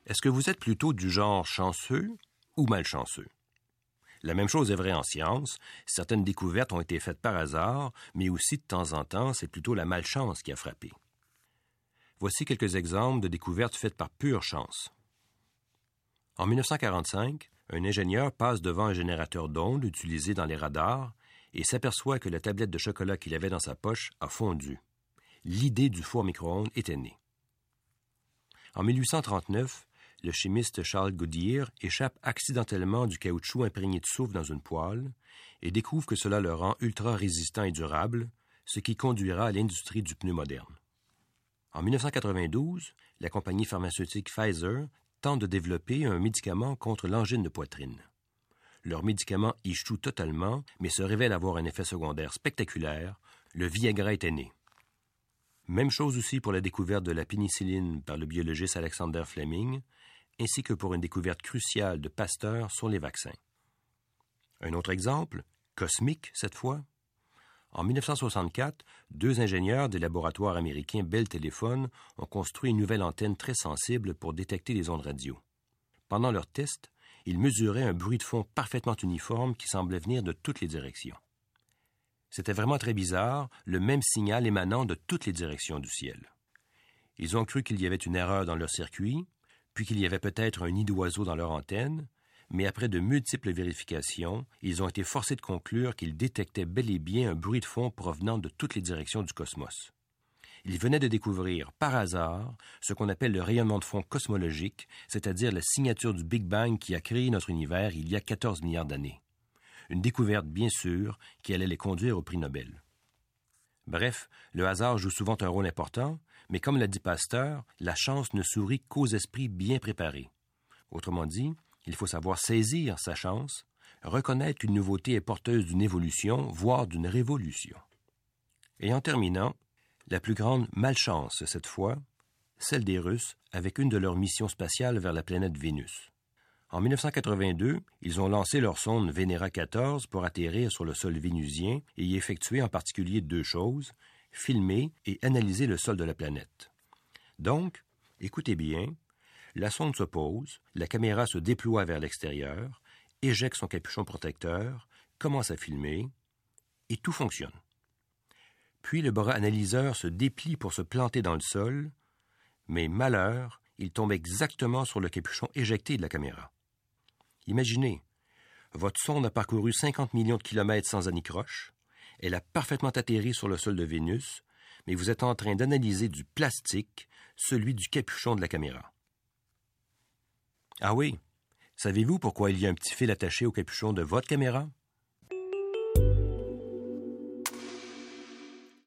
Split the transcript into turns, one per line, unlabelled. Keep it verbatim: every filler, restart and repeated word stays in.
Est-ce que vous êtes plutôt du genre chanceux ou malchanceux? La même chose est vraie en science. Certaines découvertes ont été faites par hasard, mais aussi de temps en temps, c'est plutôt la malchance qui a frappé. Voici quelques exemples de découvertes faites par pure chance. En dix-neuf cent quarante-cinq, un ingénieur passe devant un générateur d'ondes utilisé dans les radars et s'aperçoit que la tablette de chocolat qu'il avait dans sa poche a fondu. L'idée du four micro-ondes était née. En mille huit cent trente-neuf, le chimiste Charles Goodyear échappe accidentellement du caoutchouc imprégné de soufre dans une poêle et découvre que cela le rend ultra résistant et durable, ce qui conduira à l'industrie du pneu moderne. En dix-neuf cent quatre-vingt-douze, la compagnie pharmaceutique Pfizer tente de développer un médicament contre l'angine de poitrine. Leur médicament échoue totalement, mais se révèle avoir un effet secondaire spectaculaire. Le Viagra était né. Même chose aussi pour la découverte de la pénicilline par le biologiste Alexander Fleming, ainsi que pour une découverte cruciale de Pasteur sur les vaccins. Un autre exemple, cosmique cette fois. En dix-neuf cent soixante-quatre, deux ingénieurs des laboratoires américains Bell Telephone ont construit une nouvelle antenne très sensible pour détecter les ondes radio. Pendant leur test, ils mesuraient un bruit de fond parfaitement uniforme qui semblait venir de toutes les directions. C'était vraiment très bizarre, le même signal émanant de toutes les directions du ciel. Ils ont cru qu'il y avait une erreur dans leur circuit, puis qu'il y avait peut-être un nid d'oiseau dans leur antenne, mais après de multiples vérifications, ils ont été forcés de conclure qu'ils détectaient bel et bien un bruit de fond provenant de toutes les directions du cosmos. Ils venaient de découvrir, par hasard, ce qu'on appelle le rayonnement de fond cosmologique, c'est-à-dire la signature du Big Bang qui a créé notre univers il y a quatorze milliards d'années. Une découverte, bien sûr, qui allait les conduire au prix Nobel. Bref, le hasard joue souvent un rôle important, mais comme l'a dit Pasteur, la chance ne sourit qu'aux esprits bien préparés. Autrement dit, il faut savoir saisir sa chance, reconnaître qu'une nouveauté est porteuse d'une évolution, voire d'une révolution. Et en terminant, la plus grande malchance cette fois, celle des Russes avec une de leurs missions spatiales vers la planète Vénus. En dix-neuf cent quatre-vingt-deux, ils ont lancé leur sonde Venera quatorze pour atterrir sur le sol vénusien et y effectuer en particulier deux choses, filmer et analyser le sol de la planète. Donc, écoutez bien, la sonde se pose, la caméra se déploie vers l'extérieur, éjecte son capuchon protecteur, commence à filmer, et tout fonctionne. Puis le bras analyseur se déplie pour se planter dans le sol, mais malheur, il tombe exactement sur le capuchon éjecté de la caméra. Imaginez, votre sonde a parcouru cinquante millions de kilomètres sans anicroche, elle a parfaitement atterri sur le sol de Vénus, mais vous êtes en train d'analyser du plastique, celui du capuchon de la caméra. Ah oui, savez-vous pourquoi il y a un petit fil attaché au capuchon de votre caméra?